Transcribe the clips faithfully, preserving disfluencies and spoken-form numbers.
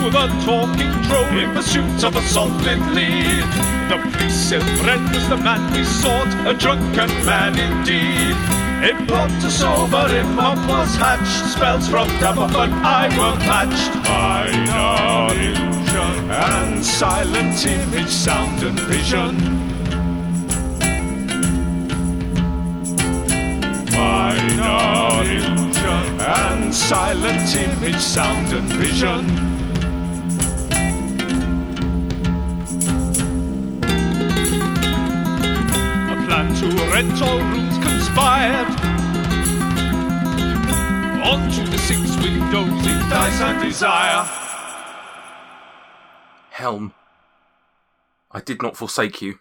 the talking drove in pursuit of a solid lead. The police Silverend was the man we sought, a drunken man indeed. In plot to sober him up was hatched, spells from Dabbuff and I were matched. Minor illusion and silent image, sound and vision. Minor illusion and silent image, sound and vision. To rent all rooms conspired. On to the six windows in dice and desire. Helm, I did not forsake you.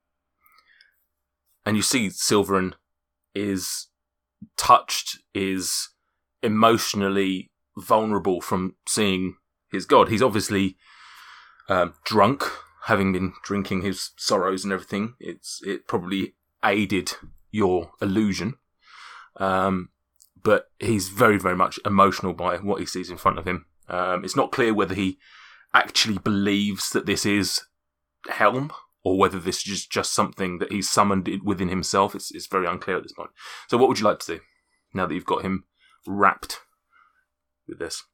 And you see Silverin is touched, is emotionally vulnerable from seeing his god. He's obviously um, drunk, having been drinking his sorrows and everything. It's it probably aided your illusion, um, but he's very, very much emotional by what he sees in front of him. Um, it's not clear whether he actually believes that this is Helm or whether this is just something that he's summoned within himself. It's, it's very unclear at this point. So what would you like to do now that you've got him wrapped with this?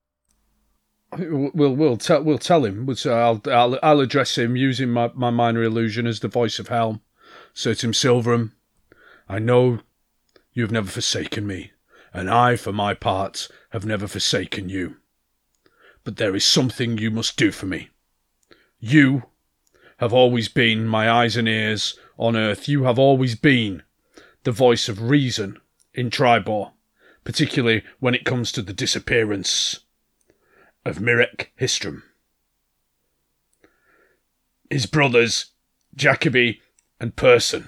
We'll we'll tell we'll tell him. We'll, I'll I'll I'll address him using my, my minor illusion as the voice of Helm. Say to him, Silverin, I know you have never forsaken me, and I, for my part, have never forsaken you. But there is something you must do for me. You have always been my eyes and ears on earth. You have always been the voice of reason in Triboar, particularly when it comes to the disappearance of Mirek Histram. His brothers, Jacoby and Person,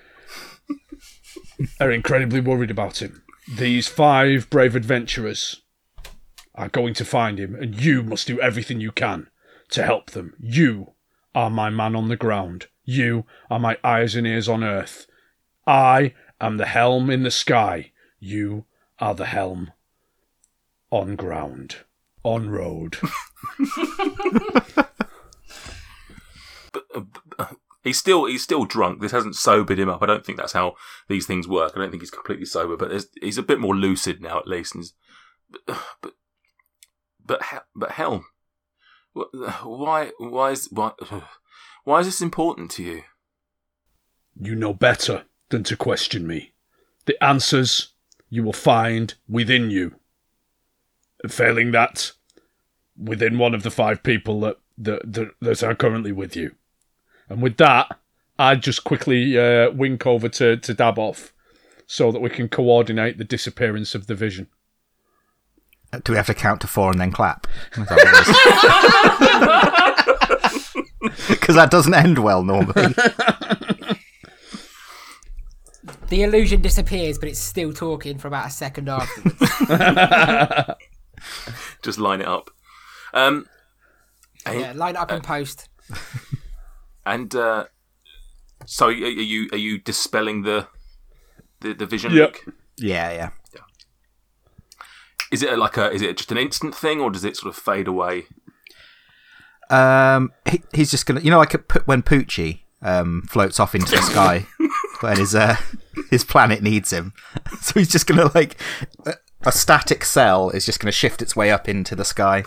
are incredibly worried about him. These five brave adventurers are going to find him, and you must do everything you can to help them. You are my man on the ground. You are my eyes and ears on earth. I am the helm in the sky. You are the helm on ground, on road. but, uh, but, He's still he's still drunk. This hasn't sobered him up. I don't think that's how these things work. I don't think he's completely sober, but he's a bit more lucid now, at least. And but but but, but Helm, why why is why why is this important to you? You know better than to question me. The answers you will find within you. Failing that, within one of the five people that that, that, that are currently with you. And with that, I'd just quickly uh, wink over to, to Dabboff so that we can coordinate the disappearance of the vision. Do we have to count to four and then clap? Because that doesn't end well normally. The illusion disappears, but it's still talking for about a second afterwards. Just line it up. Um, yeah, line it up in post. And uh, so, are you are you dispelling the the, the vision? Yep. Luke? Yeah, yeah, yeah. Is it like a? Is it just an instant thing, or does it sort of fade away? Um, he, he's just gonna, you know, like a, when Poochie um floats off into the sky when his uh his planet needs him. So he's just gonna like a, a static cell is just gonna shift its way up into the sky.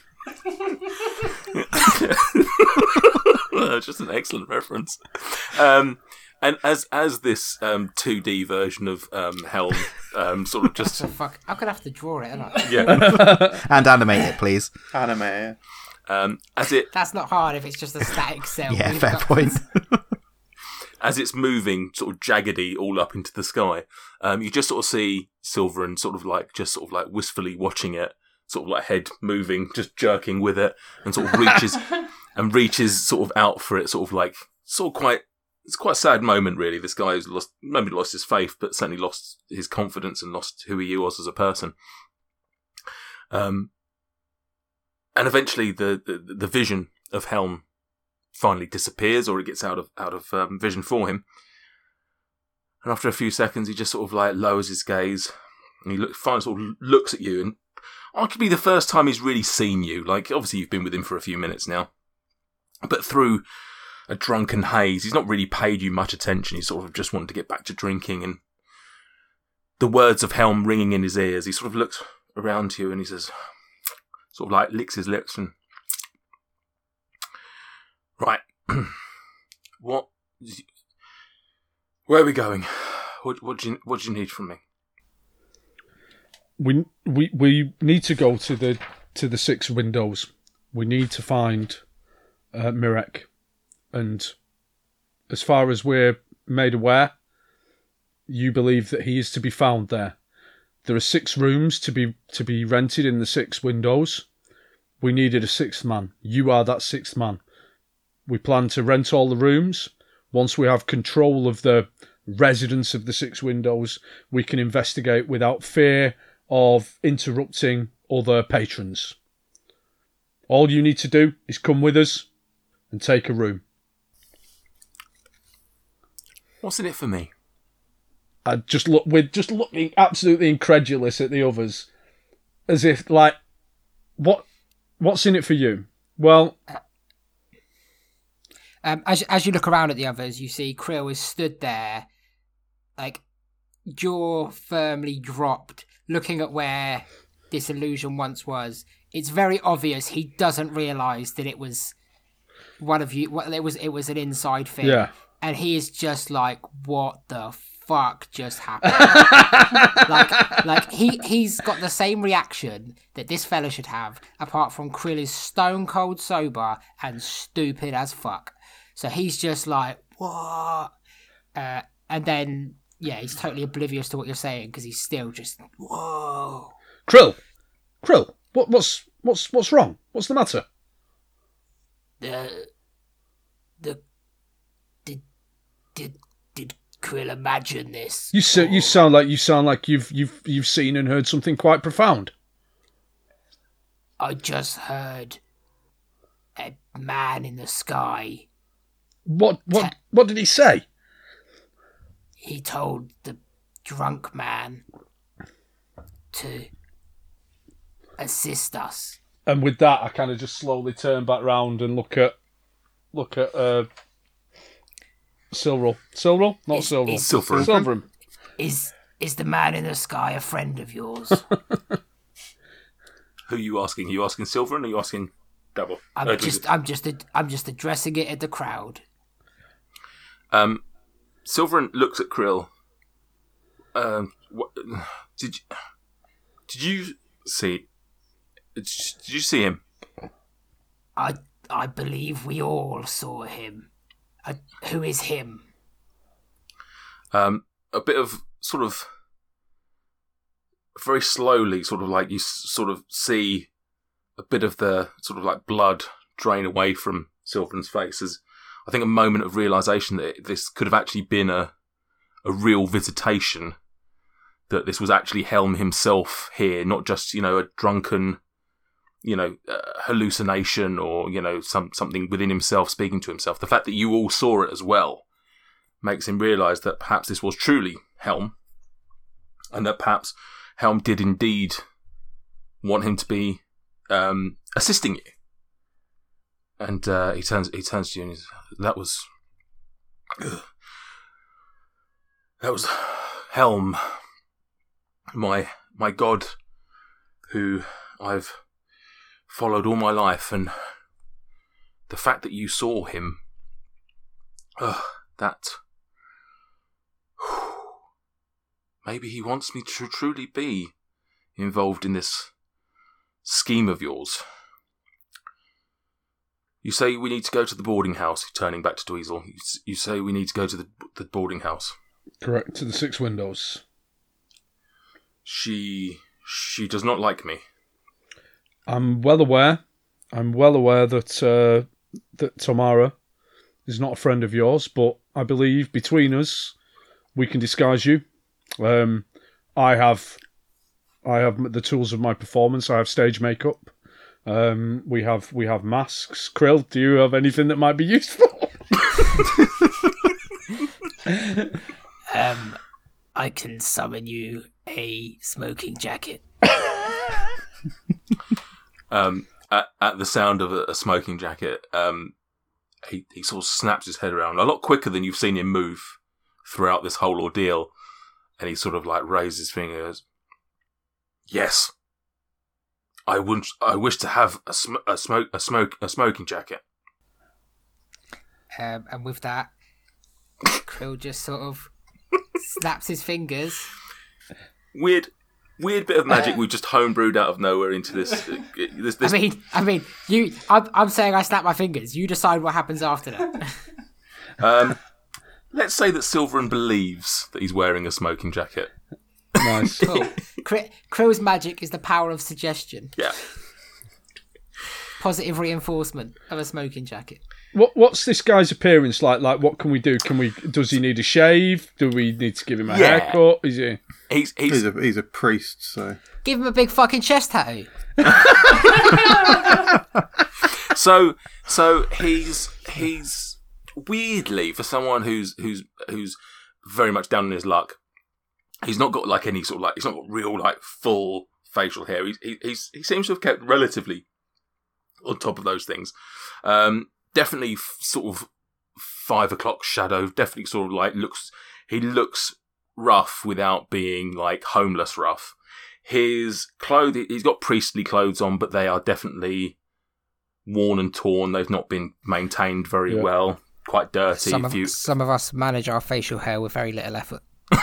That's just an excellent reference. Um, and as as this um, two D version of um, Helm um, sort of just... fuck? I'm going to have to draw it, aren't I? Yeah. And animate it, please. Animate it. Um, as it... That's not hard if it's just a static cell. Yeah, fair point. As it's moving sort of jaggedy all up into the sky, um, you just sort of see Silverin sort of like, just sort of like wistfully watching it, sort of like head moving, just jerking with it, and sort of reaches... And reaches sort of out for it, sort of like, sort of quite, it's quite a sad moment, really. This guy who's lost, maybe lost his faith, but certainly lost his confidence and lost who he was as a person. Um, and eventually the, the, the vision of Helm finally disappears, or it gets out of, out of um, vision for him. And after a few seconds, he just sort of like lowers his gaze, and he look, finally sort of looks at you, and arguably the first time he's really seen you. Like, obviously you've been with him for a few minutes now, but through a drunken haze, he's not really paid you much attention. He's sort of just wanted to get back to drinking, and the words of Helm ringing in his ears, he sort of looks around to you and he says, sort of like licks his lips and, right, what, where are we going? What, what do you, what do you need from me? We we we need to go to the to the six windows. We need to find uh, Mirek, and as far as we're made aware, you believe that he is to be found there. There are six rooms to be to be rented in the six windows. We needed a sixth man. You are that sixth man. We plan to rent all the rooms. Once we have control of the residents of the six windows, we can investigate without fear of interrupting other patrons. All you need to do is come with us and take a room. What's in it for me? I just look, we're just looking absolutely incredulous at the others, as if like, what, what's in it for you? Well, um, as as you look around at the others, you see Krill is stood there, like jaw firmly dropped, looking at where this illusion once was. It's very obvious he doesn't realise that it was one of you. Well, it was it was an inside thing. Yeah, and he is just like, what the fuck just happened? like, like he he's got the same reaction that this fella should have, apart from Krill is stone cold sober and stupid as fuck. So he's just like, what? Uh, and then yeah, he's totally oblivious to what you're saying because he's still just whoa. Krill, Krill, what what's what's what's wrong? What's the matter? The the did did did Krill imagine this? You so, you sound like you sound like you've you've you've seen and heard something quite profound. I just heard a man in the sky. What what Te- what did he say? He told the drunk man to assist us. And with that, I kind of just slowly turn back round and look at look at uh, Silverall. Silverall, not Is- Silverall. is- Silverum. Silverum. Is is the man in the sky a friend of yours? Who are you asking? Are you asking Silverin or are you asking Double? I'm Uh, just I'm just ad- I'm just addressing it at the crowd. Um, Silverin looks at Krill. Um, what, did you, did you see? Did you see him? I I believe we all saw him. I, who is him? Um, a bit of sort of very slowly, sort of like you s- sort of see a bit of the sort of like blood drain away from Silverin's face. As I think a moment of realization that this could have actually been a a real visitation. That this was actually Helm himself here, not just, you know, a drunken, you know, uh, hallucination or, you know, some something within himself speaking to himself. The fact that you all saw it as well makes him realise that perhaps this was truly Helm, and that perhaps Helm did indeed want him to be um, assisting you. And uh, he turns he turns to you and he's, that was that was Helm. My my God, who I've followed all my life, and the fact that you saw him, uh, that maybe he wants me to truly be involved in this scheme of yours. You say we need to go to the boarding house. Turning back to Dweezil, you, you say we need to go to the the boarding house. Correct, to the six windows. She she does not like me. I'm well aware. I'm well aware that uh, that Tamara is not a friend of yours, but I believe between us we can disguise you. Um, I have I have the tools of my performance. I have stage makeup. Um, we have we have masks. Krill, do you have anything that might be useful? Um, I can summon you a smoking jacket. um, at, at the sound of a, a smoking jacket, um, he he sort of snaps his head around a lot quicker than you've seen him move throughout this whole ordeal, and he sort of like raises his fingers. Yes, I would. I wish to have a, sm- a smoke, a smoke, a smoking jacket. Um, and with that, Krill just sort of snaps his fingers. Weird, weird bit of magic we just homebrewed out of nowhere into this. Uh, this, this... I mean, I mean, you. I'm, I'm saying I snap my fingers. You decide what happens after that. um, let's say that Silverin believes that he's wearing a smoking jacket. Nice. Cool. Kr- Krill's magic is the power of suggestion. Yeah. Positive reinforcement of a smoking jacket. What What's this guy's appearance like? Like, what can we do? Can we? Does he need a shave? Do we need to give him a Yeah. haircut? Is he? He's he's, He's a he's a priest, so Give him a big fucking chest tattoo. so so he's he's weirdly, for someone who's who's who's very much down on his luck, he's not got like any sort of like he's not got real like full facial hair. He's he, he's he seems to have kept relatively on top of those things. Um, definitely f- sort of five o'clock shadow. Definitely sort of like looks. He looks rough without being like homeless rough. His clothes, he's got priestly clothes on, but they are definitely worn and torn. They've not been maintained very Yeah. well. Quite dirty. Some of, If you- some of us manage our facial hair with very little effort.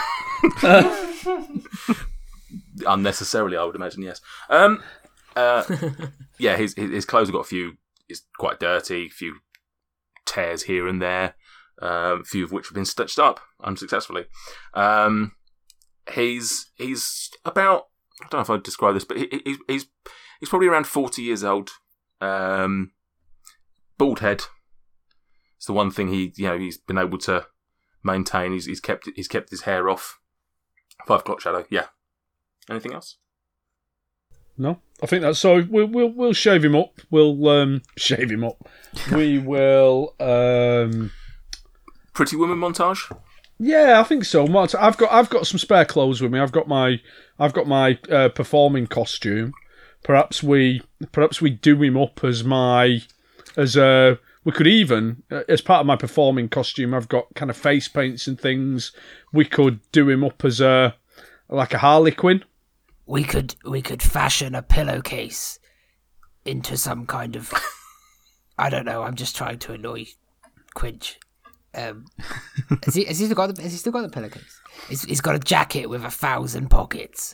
Unnecessarily, I would imagine. Yes. Um. Uh. yeah. His his, his clothes have got a few. It's quite dirty. A few tears here and there. Um, a few of which have been stitched up unsuccessfully. Um. He's he's about. I don't know if I'd describe this, but he, he, he's he's probably around forty years old. Um. Bald head. It's the one thing he you know he's been able to maintain. He's he's kept he's kept his hair off. Five o'clock shadow. Yeah. Anything else? No, I think that's so. We'll we'll we'll shave him up. We'll um shave him up. We will um. Pretty Woman montage. Yeah, I think so. Mart- I've got I've got some spare clothes with me. I've got my I've got my uh, performing costume. Perhaps we perhaps we do him up as my as a. We could even, as part of my performing costume, I've got kind of face paints and things. We could do him up as a like a Harley Quinn. We could we could fashion a pillowcase into some kind of I don't know. I'm just trying to annoy Quinch. Um, has he has he still got the has he still got the pillowcase? He's, he's got a jacket with a thousand pockets.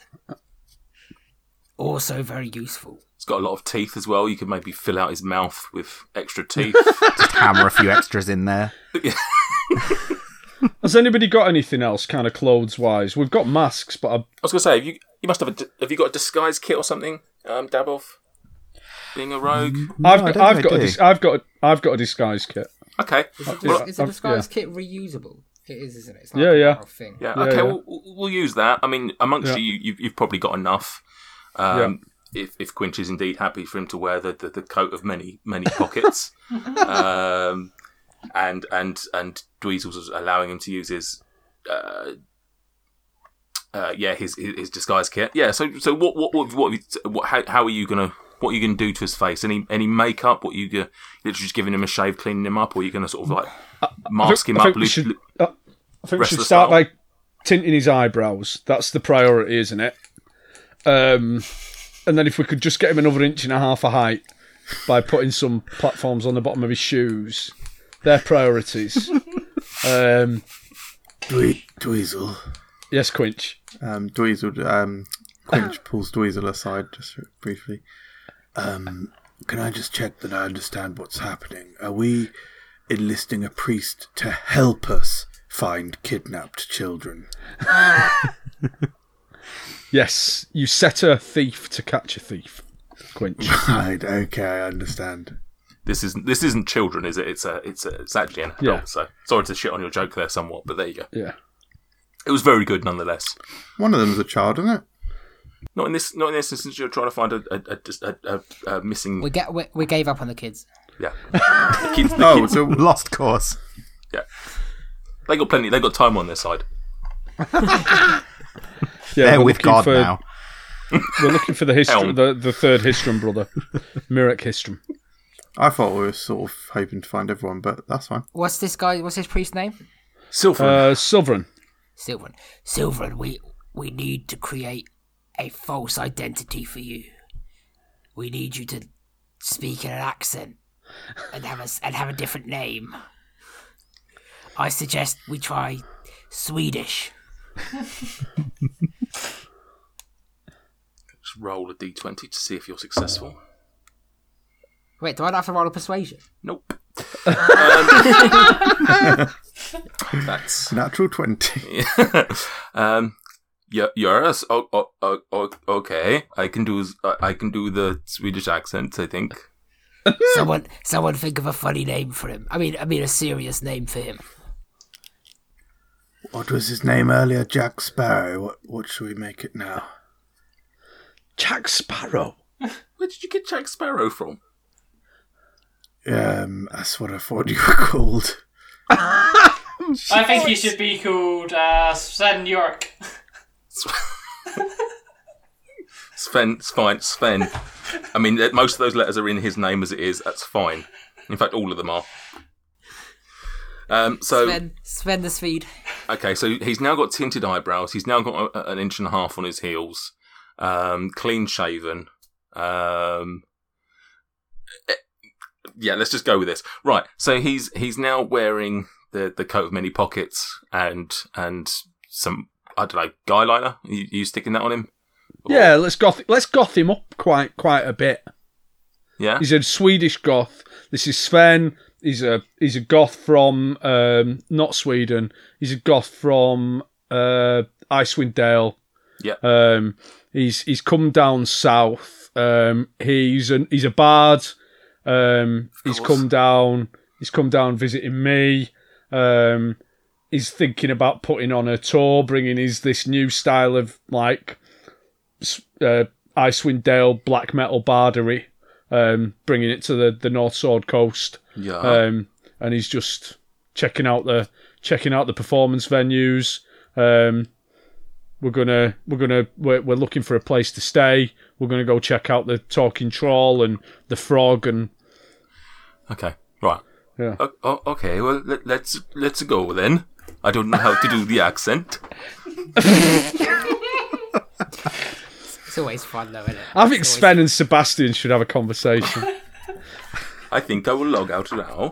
Also very useful. It's got a lot of teeth as well. You could maybe fill out his mouth with extra teeth. Just hammer a few extras in there. Has anybody got anything else, kind of clothes wise? We've got masks, but I, I was going to say, have you you must have a d- have you got a disguise kit or something? Um, Dabov, being a rogue. I've I got don't I've think I got a do. dis- I've got a, I've got a disguise kit. Okay. Is, it, Well, is the I've- disguise yeah. kit reusable? It is, isn't it? It's Yeah, a yeah. viral thing. Yeah. Yeah, Okay. yeah. We'll, we'll use that. I mean, amongst Yeah. you, you've, you've probably got enough. Um, If if Quinch is indeed happy for him to wear the, the, the coat of many many pockets, um, and and and Dweezil's is allowing him to use his, uh, uh, yeah, his, his his disguise kit. Yeah. So so what what what, what, have you- what how, how are you gonna what are you gonna do to his face? Any any makeup? What you gonna literally just giving him a shave, cleaning him up, or are you gonna sort of like mask him I up? think we lo- should, lo- uh, I think we rest should of the start style. by tinting his eyebrows. That's the priority, isn't it? Um, and then if we could just get him another inch and a half of height by putting some platforms on the bottom of his shoes. They're priorities. um, Dwe- Dweezil. yes, Quinch. Um, Dweezil. Um, Quinch pulls Dweezil aside just briefly. Um, can I just check that I understand what's happening? Are we enlisting a priest to help us find kidnapped children? Yes, you set a thief to catch a thief, Quinch. Right. Okay, I understand. This isn't this isn't children, is it? It's a it's a, it's actually an adult. Yeah. So sorry to shit on your joke there somewhat, but there you go. Yeah. It was very good nonetheless. One of them's a child, isn't it? Not in this not in this instance. You're trying to find a a, a, a, a, a missing. We get we, we gave up on the kids. Yeah. The kids, the Oh, kids, so Lost course. yeah. They got plenty. They got time on their side. Yeah, They're we're with looking God for, now. We're looking for the Histram, Helm. the, the third Histram brother, Mirek Histram. I thought we were sort of hoping to find everyone, but that's fine. What's this guy? What's his priest name? Silver. Uh, Silverin. Silverin. Silverin, we we need to create a false identity for you. We need you to speak in an accent and have a, and have a different name. I suggest we try Swedish. Just roll a d twenty to see if you're successful. Wait, do I not have to roll a persuasion? Nope. um, that's Natural twenty. um. Yeah, yes. Oh, oh, oh, oh, okay. I can do. I can do the Swedish accent. I think. Someone, someone, think of a funny name for him. I mean, I mean, a serious name for him. What was his name earlier? Jack Sparrow. What what should we make it now? Jack Sparrow. Where did you get Jack Sparrow from? Um, that's what I thought you were called. I think he should be called uh, Sven York. Sven, it's fine, Sven. I mean, most of those letters are in his name as it is. That's fine. In fact, all of them are. Um, so, Sven, Sven the Swede. okay, so he's now got tinted eyebrows. He's now got a, an inch and a half on his heels. Um, clean shaven. Um, eh, yeah, let's just go with this. Right. So he's he's now wearing the, the coat of many pockets and and some, I don't know, guy liner. You, you sticking that on him? Or- Yeah, let's goth let's goth him up quite quite a bit. Yeah. He's a Swedish goth. This is Sven. He's a he's a goth from um, not Sweden. He's a goth from uh, Icewind Dale. Yeah. Um, he's he's come down south. Um, he's an he's a bard. Um, he's course. come down. He's come down visiting me. Um, he's thinking about putting on a tour, bringing his this new style of like uh, Icewind Dale black metal bardery, um, bringing it to the, the North Sword Coast. Yeah. Um, and he's just checking out the checking out the performance venues. Um, we're gonna we're gonna we're, we're looking for a place to stay. We're gonna go check out the Talking Troll and the Frog and Okay, right. Yeah. O- o- okay, well, let, let's let's go then. I don't know how to do the accent. It's always fun, though, isn't it? I think It's always- Sven and Sebastian should have a conversation. I think I will log out now.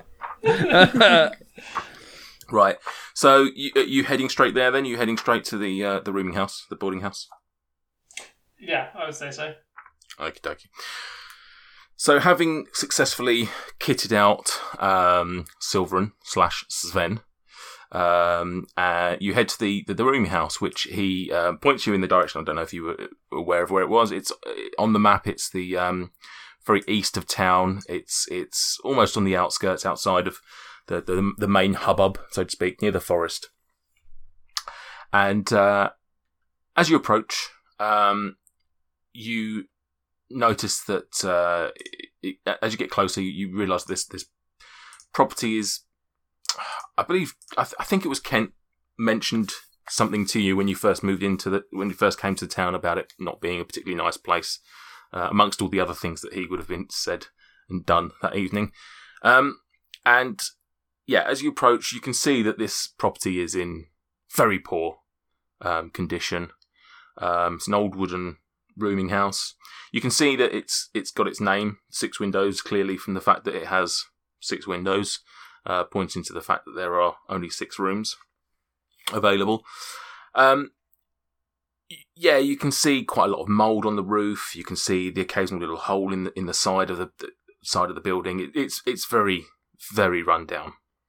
Right. So you you heading straight there? Then you heading straight to the uh, the rooming house, the boarding house. Yeah, I would say so. Okie dokie. So, having successfully kitted out um, Silverin slash Sven, um, uh, you head to the, the, the rooming house, which he uh, points you in the direction. I don't know if you were aware of where it was. It's on the map. It's the um, very east of town. It's it's almost on the outskirts, outside of the the, the main hubbub, so to speak, near the forest. And uh, as you approach, um, you notice that uh, it, as you get closer, you, you realise this this property is, I believe, I, th- I think it was Kent mentioned something to you when you first moved into the when you first came to the town about it not being a particularly nice place, uh, amongst all the other things that he would have been said and done that evening. Um, and yeah, as you approach, you can see that this property is in very poor um, condition. Um, it's an old wooden rooming house. You can see that it's it's got its name, Six Windows, clearly from the fact that it has six windows, uh, pointing to the fact that there are only six rooms available. Um, yeah, you can see quite a lot of mould on the roof. You can see the occasional little hole in the in the side of the, the side of the building. It, it's it's very very run down.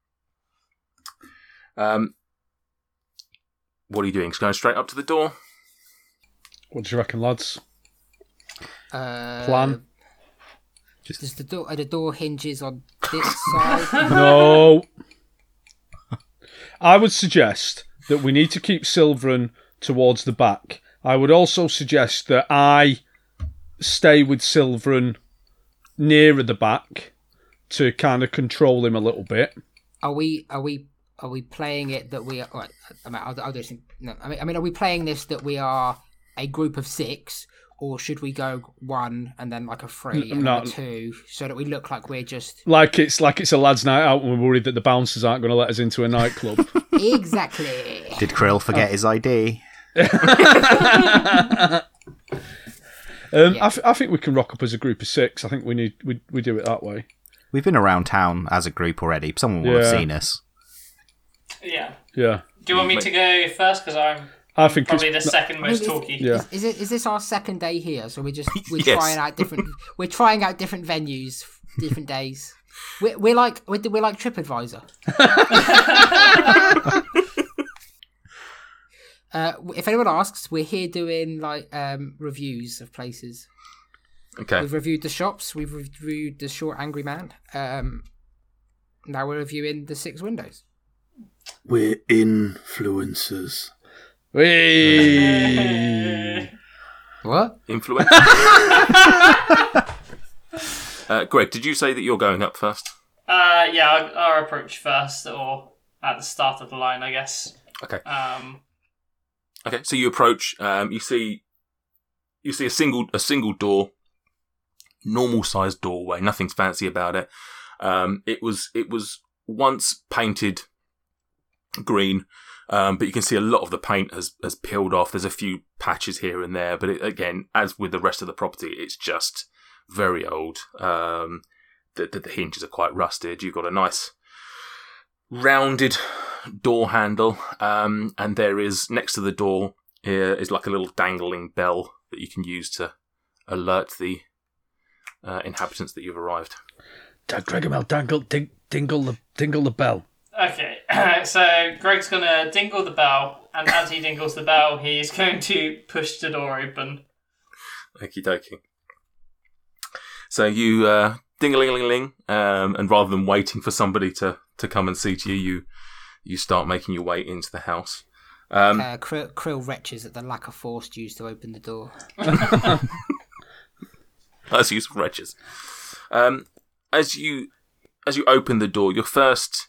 Um, what are you doing? Just going straight up to the door? What do you reckon, lads? Uh, Plan? Does the door? Are the door hinges on this side? No. I would suggest that we need to keep Silverin towards the back. I would also suggest that I stay with Silverin nearer the back to kind of control him a little bit. Are we? Are we? Are we playing it that we are? Right, I mean, I'll, I'll do this. No, I mean, I mean, are we playing this that we are a group of six or should we go one and then like a three and No. then a two, so that we look like we're just Like it's like it's a lads' night out and we're worried that the bouncers aren't going to let us into a nightclub. exactly? Did Krill forget his I D? um, Yeah. I, th- I think we can rock up as a group of six. I think we need we we do it that way. We've been around town as a group already. Someone will have Yeah. seen us. Yeah. Yeah, Do you want me to go first? Because I'm I think probably the it's, second I mean, most is, talky. Yeah. is, is it is this our second day here? So we're just we're Yes. trying out different we're trying out different venues, different days. We're, we're like we're, we're like TripAdvisor. uh, if anyone asks, we're here doing like um, reviews of places. Okay. We've reviewed the shops. We've reviewed the Short Angry Man. Um, now we're reviewing the Six Windows. We're influencers. Whee! What? Influence. uh, Greg, did you say that you're going up first? Uh, yeah, I'll, I'll approach first, or at the start of the line, I guess. Okay. Um, Okay. So you approach. Um, you see. You see a single a single door, normal sized doorway. Nothing's fancy about it. Um, it was it was once painted green, um, but you can see a lot of the paint has has peeled off. There's a few patches here and there, but it, again, as with the rest of the property, it's just very old. Um, the, the the hinges are quite rusted. You've got a nice rounded door handle, um, and there is next to the door here is like a little dangling bell that you can use to alert the uh, inhabitants that you've arrived. Gregomel, dangle, ding, dingle the dingle the bell. okay, so Greg's going to dingle the bell, and as he dingles the bell, he's going to push the door open. Okie dokie. So you uh, ding-a-ling-a-ling-a-ling, um, and rather than waiting for somebody to, to come and see to you, you you start making your way into the house. Um, Uh, Krill, Krill retches at the lack of force used to open the door. That's useful wretches. Um, as you as you open the door, your first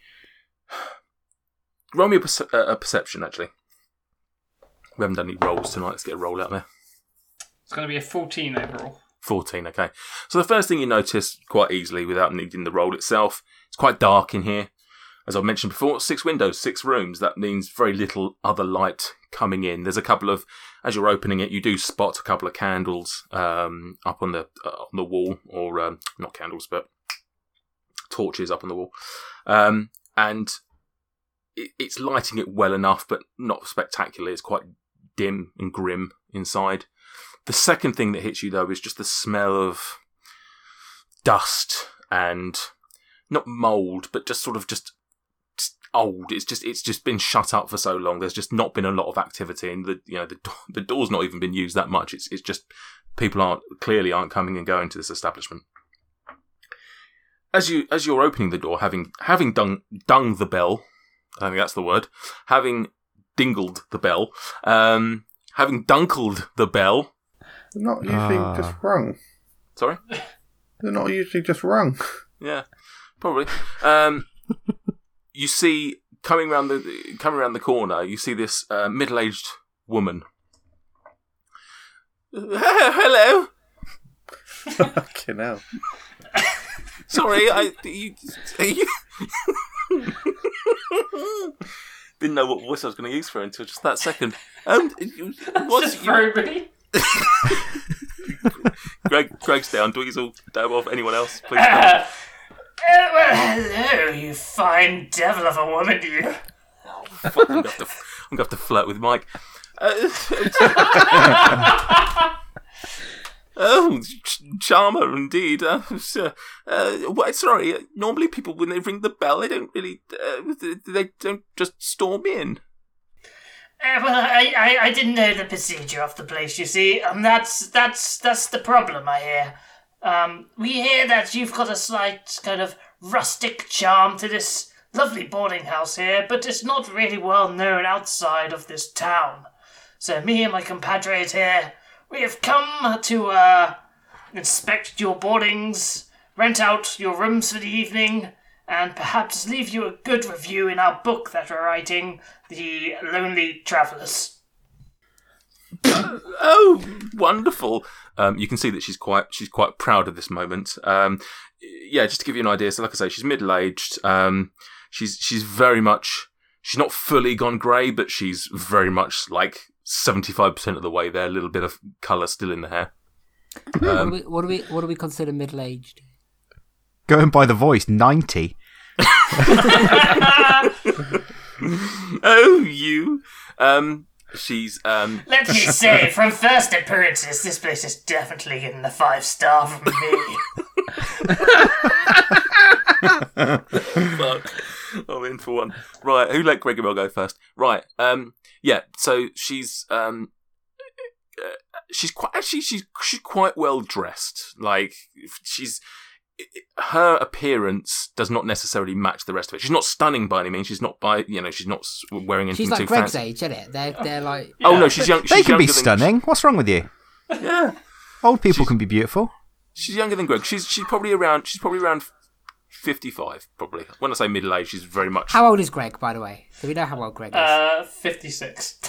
roll me a, perce- a perception. Actually, we haven't done any rolls tonight. Let's get a roll out there. It's going to be a fourteen overall. fourteen, okay. So the first thing you notice quite easily without needing the roll itself, it's quite dark in here. As I mentioned before, six windows, six rooms. That means very little other light coming in. There's a couple of, as you're opening it, you do spot a couple of candles um, up on the uh, on the wall, or um, not candles, but torches up on the wall. Um, and it, it's lighting it well enough, but not spectacularly. It's quite dim and grim inside. The second thing that hits you, though, is just the smell of dust and not mould, but just sort of just, just old. It's just it's just been shut up for so long. There's just not been a lot of activity, and the you know the the door's not even been used that much. It's it's just people aren't clearly aren't coming and going to this establishment. As you as you're opening the door, having having dung dung the bell, I think that's the word, having dingled the bell, um, having dunkled the bell. They're not usually Ah. just rung. Sorry. They're not usually just rung. Yeah, probably. Um, you see coming around the coming around the corner, you see this uh, middle-aged woman. Hello. Fucking hell. Sorry, I you, you didn't know what voice I was going to use for her until just that second. Um, what's Just throw me. Greg? Greg's down. Dweezil, dab off. Anyone else? Please. Uh, uh, well, hello, you fine devil of a woman, you. Fuck, I'm going to have to, I'm gonna have to flirt with Mike. Uh, oh, ch- charmer indeed. Uh, so, uh, what, sorry, uh, normally people, when they ring the bell, they don't really, uh, they don't just storm in. Uh, well, I, I, I didn't know the procedure of the place, you see, and that's that's that's the problem, I hear. Um, we hear that you've got a slight kind of rustic charm to this lovely boarding house here, but it's not really well known outside of this town. So me and my compadres here, we have come to uh, inspect your boardings, rent out your rooms for the evening, and perhaps leave you a good review in our book that we're writing, The Lonely Travellers. Oh, oh, wonderful. Um, you can see that she's quite she's quite proud of this moment. Um, yeah, just to give you an idea. So, like I say, she's middle aged. Um, she's she's very much she's not fully gone grey, but she's very much like seventy five percent of the way there. A little bit of colour still in the hair. Um, what, do we, what do we what do we consider middle aged? Going by the voice, ninety. Oh, you. Um, she's um. Let me say, from first appearances, this place is definitely getting a five star from me. Fuck. I'm in for one. Right, who let Gregor go first? Right. Um. Yeah. So she's um. Uh, she's quite actually she's she's quite well dressed. Like she's. Her appearance does not necessarily match the rest of it. She's not stunning by any means. She's not by you know. She's not wearing anything She's like too Greg's fancy. age, isn't it? They're they're like. Yeah. Oh no, she's young. She's They can be younger than- stunning. What's wrong with you? Yeah, Old people She's- can be beautiful. she's younger than Greg. She's she's probably around. She's probably around fifty-five. Probably. When I say middle age, she's very much. How old is Greg, by the way? Do we know how old Greg is? Uh, fifty-six.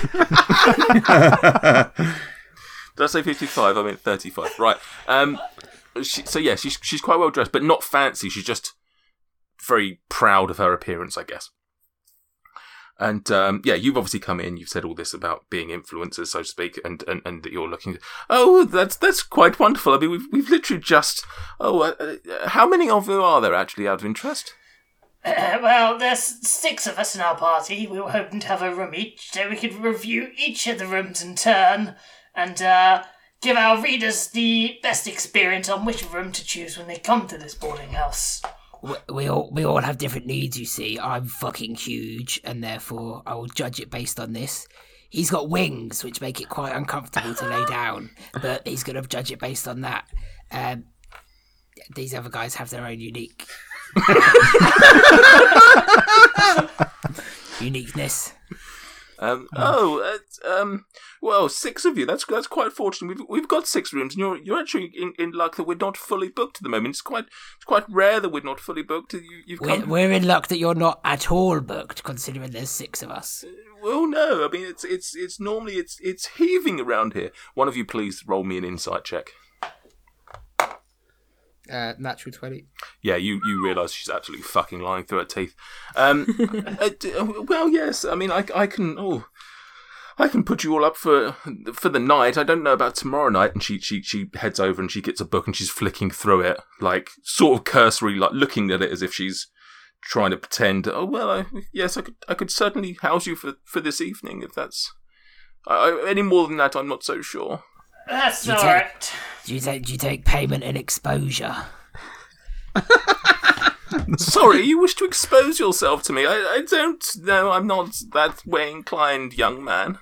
Did I say fifty-five? I meant thirty-five. Right. Um. She, so yeah, she's she's quite well dressed, but not fancy. She's just very proud of her appearance, I guess. And um, yeah, you've obviously come in. You've said all this about being influencers, so to speak, and, and, and that you're looking. Oh, that's that's quite wonderful. I mean, we've we've literally just. Oh, uh, uh, how many of you are there actually, out of interest? Uh, well, there's six of us in our party. We were hoping to have a room each, so we could review each of the rooms in turn, and uh, give our readers the best experience on which room to choose when they come to this boarding house. We, we all we all have different needs, you see. I'm fucking huge, and therefore I will judge it based on this. He's got wings, which make it quite uncomfortable to lay down, but he's going to judge it based on that. Um, these other guys have their own unique uniqueness. Um, oh, uh, um, well, six of you. That's that's quite fortunate. We've we've got six rooms, and you're you're actually in, in luck that we're not fully booked at the moment. It's quite it's quite rare that we're not fully booked. You, you've We're, come. we're in luck that you're not at all booked, considering there's six of us. Well, no. I mean, it's it's it's normally it's it's heaving around here. One of you, please roll me an insight check. Uh, natural twenty. Yeah, you, you realise she's absolutely fucking lying through her teeth. Um, uh, d- well, yes. I mean, I, I can. Oh, I can put you all up for for the night. I don't know about tomorrow night. And she she she heads over and she gets a book and she's flicking through it, like sort of cursory, like looking at it as if she's trying to pretend. Oh well, I, yes, I could I could certainly house you for, for this evening if that's. I, any more than that, I'm not so sure. That's You all take- right. Do you take do you take payment and exposure? Sorry, you wish to expose yourself to me. I, I don't know. I'm not that way inclined, young man.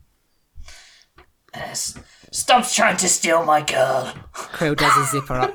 Yes. Stop trying to steal my girl. Krill does his zipper up.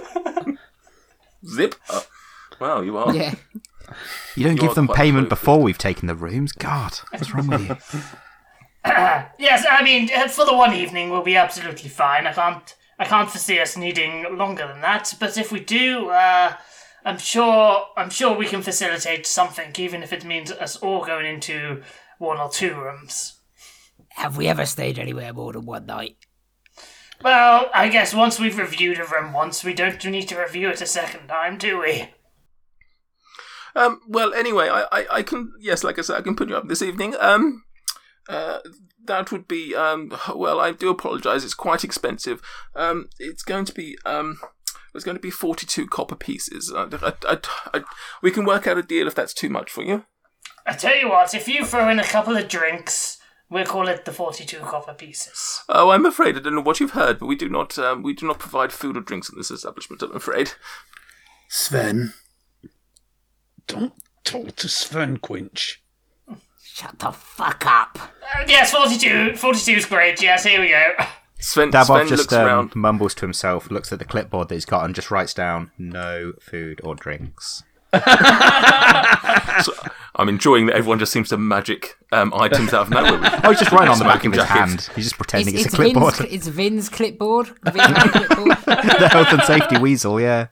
Zip. Oh, wow, you are. Yeah. You don't You give are them quite payment close. before we've taken the rooms. God, what's wrong with you? Yes, I mean, uh, for the one evening we'll be absolutely fine. I can't, I can't foresee us needing longer than that. But if we do, uh, I'm sure, I'm sure we can facilitate something, even if it means us all going into one or two rooms. Have we ever stayed anywhere more than one night? Well, I guess once we've reviewed a room once, we don't need to review it a second time, do we? Um. Well, anyway, I, I, I can. Yes, like I said, I can put you up this evening. Um. Uh. That would be. Um. Well, I do apologise. It's quite expensive. Um. It's going to be. Um. It's going to be forty-two copper pieces. I, I, I, I, we can work out a deal if that's too much for you. I tell you what, if you throw in a couple of drinks, we'll call it the forty-two copper pieces. Oh, I'm afraid I don't know what you've heard, but we do not. Um, we do not provide food or drinks in this establishment. I'm afraid. Sven, Don't talk to Sven, Quinch. Shut the fuck up. Uh, yes, forty-two. forty-two is great. Yes, here we go. Sven, Dabov Sven just looks um, around. mumbles to himself, looks at the clipboard that he's got, and just writes down no food or drinks. So, I'm enjoying that everyone just seems to magic um, items out of nowhere. Oh, he's just writing on the back of Smoking his jackets. hand. He's just pretending It's, it's, it's, a clipboard. Vin's, it's Vin's clipboard. Vin's clipboard. The health and safety weasel, yeah.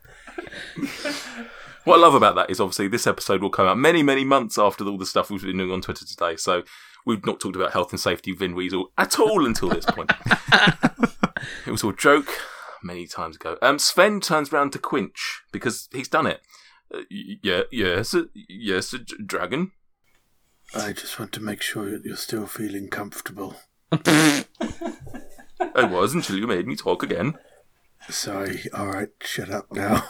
What I love about that is obviously this episode will come out many, many months after all the stuff we've been doing on Twitter today. So we've not talked about health and safety Vin Weasel at all until this point. It was all a joke many times ago. Um, Sven turns round to Quinch because he's done it. Uh, yeah, yes, uh, yes, uh, dragon. I just want to make sure that you're still feeling comfortable. I was until you made me talk again. Sorry. All right, shut up now.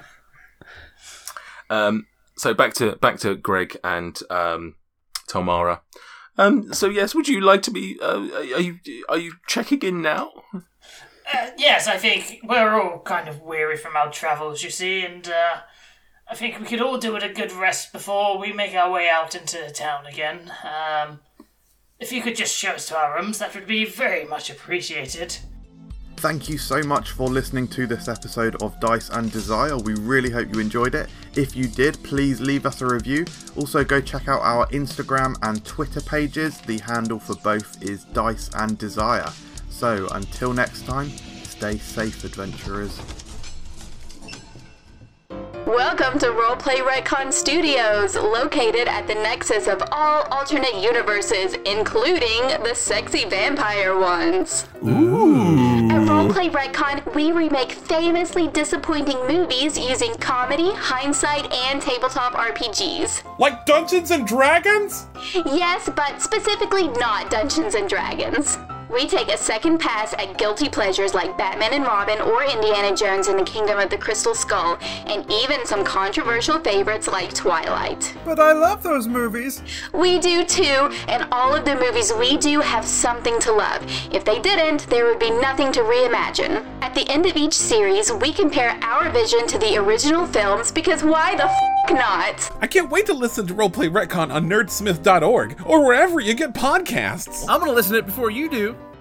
um. So back to back to Greg and um, Tomara. Um. So yes, would you like to be? Uh, are you are you checking in now? Uh, yes, I think we're all kind of weary from our travels, you see, and uh, I think we could all do it a good rest before we make our way out into town again. Um, if you could just show us to our rooms, that would be very much appreciated. Thank you so much for listening to this episode of Dice and Desire. We really hope you enjoyed it. If you did, please leave us a review. Also, go check out our Instagram and Twitter pages. The handle for both is Dice and Desire. So, until next time, stay safe, adventurers. Welcome to Roleplay Retcon Studios, located at the nexus of all alternate universes, including the sexy vampire ones. Ooh. At Roleplay Retcon, we remake famously disappointing movies using comedy, hindsight, and tabletop R P Gs. Like Dungeons and Dragons? Yes, but specifically not Dungeons and Dragons. We take a second pass at guilty pleasures like Batman and Robin or Indiana Jones and the Kingdom of the Crystal Skull, and even some controversial favorites like Twilight. But I love those movies. We do too, and all of the movies we do have something to love. If they didn't, there would be nothing to reimagine. At the end of each series, we compare our vision to the original films, because why the f*** not? I can't wait to listen to Roleplay Retcon on nerdsmith dot org or wherever you get podcasts. I'm gonna listen to it before you do.